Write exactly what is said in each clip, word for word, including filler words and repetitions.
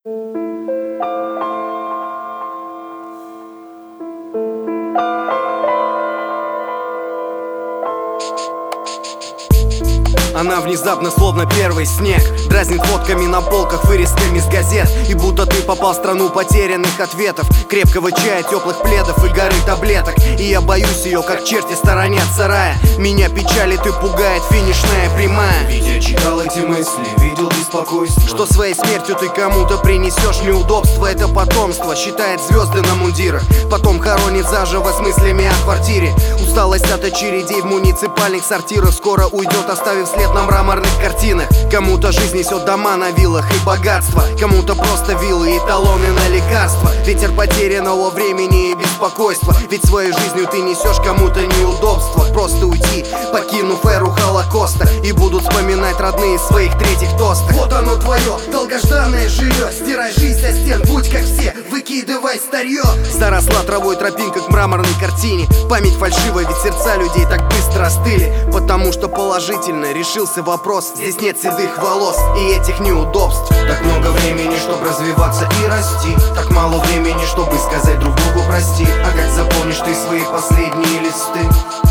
Она внезапно, словно первый снег, дразнит фотками на полках, вырезками с газет. И будто ты попал в страну потерянных ответов, крепкого чая, теплых пледов и горы таблеток. И я боюсь ее, как черти сторонят сарая. Меня печалит и пугает финишная прямая. Ведь я читал эти мысли, видел беспокойство, что своей смертью ты кому-то принесешь неудобства. Это потомство считает звезды на мундирах, потом хоронит заживо с мыслями о квартире. Усталость от очередей в муниципальных сортирах скоро уйдет, оставив след на мраморных картинах. Кому-то жизнь несет дома на виллах и богатство, кому-то просто виллы и талоны на лекарства. Ветер потерянного времени и беспокойства, ведь своей жизнью ты несешь кому-то неудобства. Просто уйти, покинув эру Холокоста, и будут вспоминать родные своих третьих тостов. Вот оно твое долгожданное жилье, стирай жизнь со стен, будь как все, выкидывай старье. Заросла травой тропинка к мраморной картине. Память фальшивая, ведь сердца людей так быстро остыли, потому что положительно решился вопрос. Здесь нет седых волос и этих неудобств. Так много времени, чтобы развиваться и расти, так мало времени, чтобы сказать друг другу прости. А как заполнишь ты свои последние листы?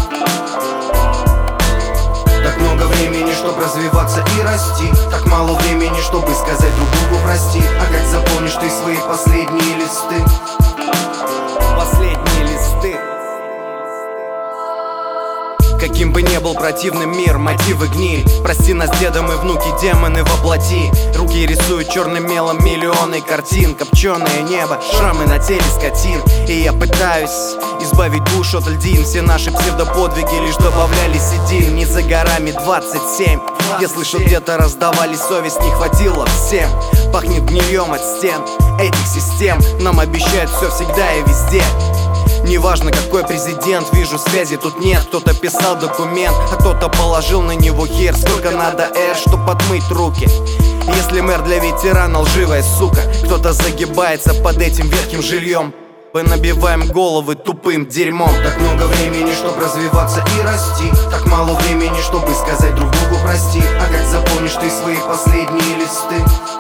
Так много времени, чтобы развиваться и расти, так мало времени, чтобы сказать друг другу прости. А как заполнишь ты свои последние листы? Последние листы. Каким бы ни был противным мир, мотивы гниль. Прости нас, деда, мы внуки, демоны воплоти. Руки рисуют черным мелом миллионы картин. Копченое небо, шрамы на теле скотин. И я пытаюсь избавить душу от льдин. Все наши псевдоподвиги лишь добавляли седин. Не за горами двадцать семь. Я слышу, где-то раздавали, совесть не хватило всем. Пахнет гнильем от стен этих систем. Нам обещают все всегда и везде. Неважно, какой президент, вижу, связи тут нет. Кто-то писал документ, а кто-то положил на него хер. Сколько надо эр, чтоб отмыть руки? Если мэр для ветерана лживая сука, кто-то загибается под этим ветхим жильем. Мы набиваем головы тупым дерьмом. Так много времени, чтоб развиваться и расти, так мало времени, чтобы сказать друг другу прости. А как заполнишь ты свои последние листы?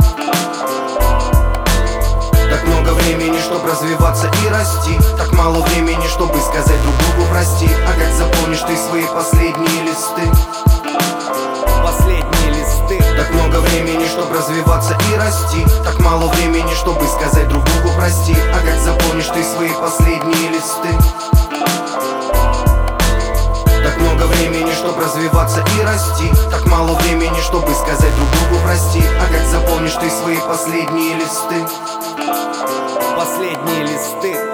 Так много времени, чтоб развиваться и расти, так мало времени, чтобы сказать друг другу прости. А как заполнишь ты свои последние листы? Последние листы. Так много времени, чтоб развиваться и расти, так мало времени, чтобы сказать друг другу прости. А как заполнишь ты свои последние листы? Так много времени, чтоб развиваться и расти, так мало времени, чтобы сказать друг другу прости. А как заполнишь ты свои последние листы? Последние листы.